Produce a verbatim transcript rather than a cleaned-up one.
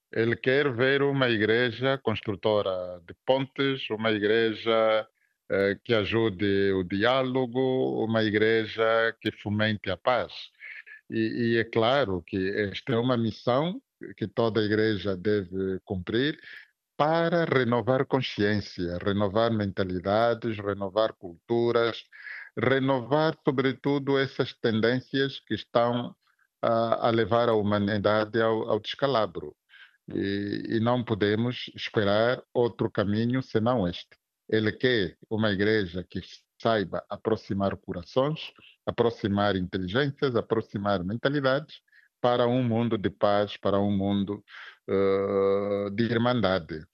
Ele quer ver uma igreja construtora de pontes, uma igreja eh, que ajude o diálogo, uma igreja que fomente a paz. E, e é claro que esta é uma missão que toda igreja deve cumprir para renovar consciência, renovar mentalidades, renovar culturas, renovar, sobretudo, essas tendências que estão a, a levar a humanidade ao, ao descalabro. E, e não podemos esperar outro caminho senão este. Ele quer uma igreja que saiba aproximar corações, aproximar inteligências, aproximar mentalidades para um mundo de paz, para um mundo uh, de irmandade.